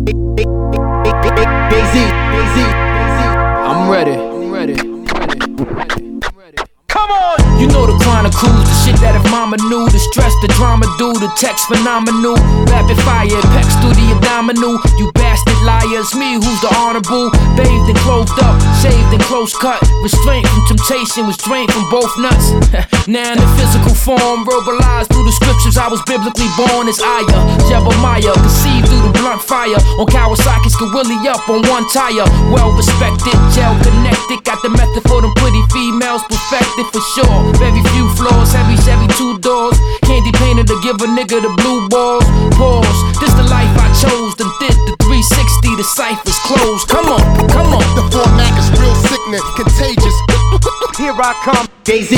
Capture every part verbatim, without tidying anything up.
I'm ready. I'm ready. I'm ready. I'm ready. Come on! You know the chronicles, the shit that if mama knew, the stress, the drama do, the text phenomenal, rapid fire, pecs through the abdominal. You bastard liars, me who's the honorable, bathed and clothed up, shaved and close cut, restraint from temptation, was drained from both nuts. Now in the physical form, verbalized through the scriptures, I was biblically born as Aya, Jebemiah, conceived through the blunt fire, on Kawasaki's Gorilla up on one tire, well respected, gel connected, got the method for them pretty females perfected for sure. Very few flaws, heavy Chevy two doors, candy painted to give a nigga the blue balls. Pause, this the life I chose, then did the three sixty, the ciphers closed. Come on, come on. The format is real sickness, contagious. Here I come, Jay-Z.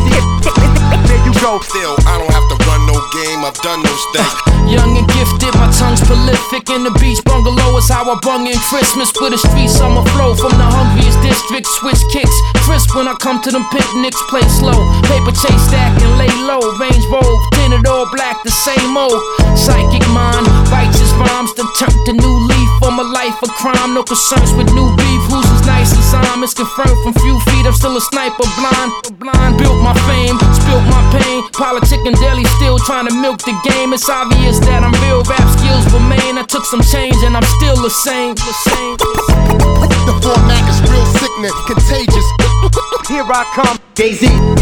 There you go. Still, I don't have to run no game, I've done those things. Young and gifted, my tongue's prolific. In the beach bungalow is how I bung in Christmas. With a street summer flow from the hungriest district. Switch kicks, crisp when I come to them picnics. Play slow, paper chase stack and lay low. Range Rover, tinted all black, the same old. Psychic mind, righteous rhymes, then turned a new leaf for my life of crime. No concerns with new beef, who's as nice as I'm. It's confirmed from few feet, I'm still a sniper blind. Blind, built my fame, spilt my pain. Politic and daily still trying to milk the game. It's obvious that I'm real, rap skills remain. I took some change and I'm still the same. The same. The format is real sickness, contagious. Here I come, Jay-Z.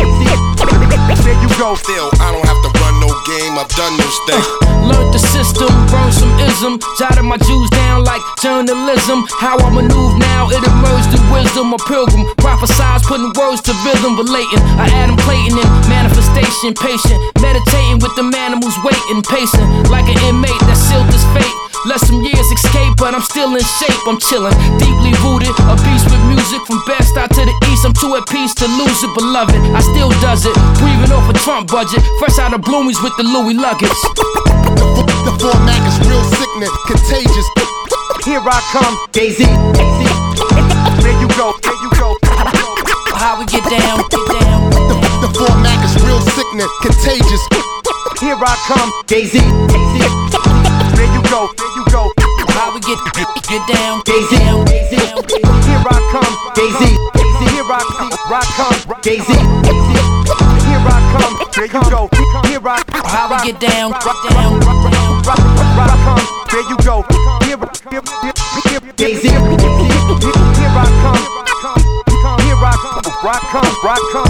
There you go. Still, I don't have to run no game, I've done those things. Uh, learned the system, burned some ism, jotted my Jews down like journalism. How I maneuver now, it emerged through wisdom. A pilgrim, prophesize, putting words to rhythm, relating. I Adam Clayton in manifestation, patient, meditating with the animals waiting, pacing like an inmate that sealed his fate. Let some years escape, but I'm still in shape. I'm chillin', deeply rooted, a beast with music from best out to the east. I'm too at peace to lose it, beloved. I still does it, breathing off a Trump budget, fresh out of Bloomies with the Louis luggage. The, the format is real sickness, contagious. Here I come, Jay-Z. There you go, there you go. How we get down, get down. The, the format is real sickness, contagious. Here I come, Jay-Z. There you go, there you go. How we get get down, Jay-Z. Here I come, Jay-Z. Here I come, I come, Jay-Z. Here I come, there you go. Here I come. How we get down, get down. I come, there you go. Here, here, here, Jay-Z. Here I come. Here I come, I come, I come.